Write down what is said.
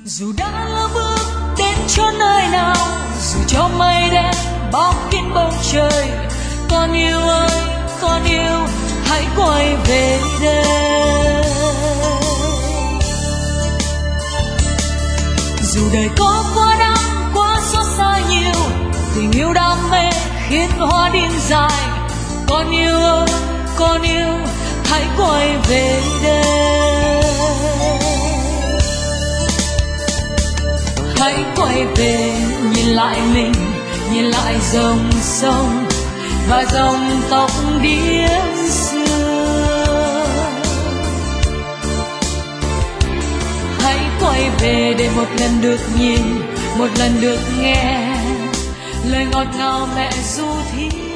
Dù đã lỡ bước đến chốn nơi nào, dù cho mây đen bao kín bầu trời, con yêu ơi con yêu, hãy quay về đây. Dù đời có quá đắng quá xót xa nhiều, tình yêu đam mê khiến hoa điên dài, con yêu ơi con yêu, hãy quay về đây. Hãy quay về nhìn lại mình, nhìn lại dòng sông và dòng tóc điên xưa. Hãy quay về để một lần được nhìn, một lần được nghe lời ngọt ngào mẹ ru thí.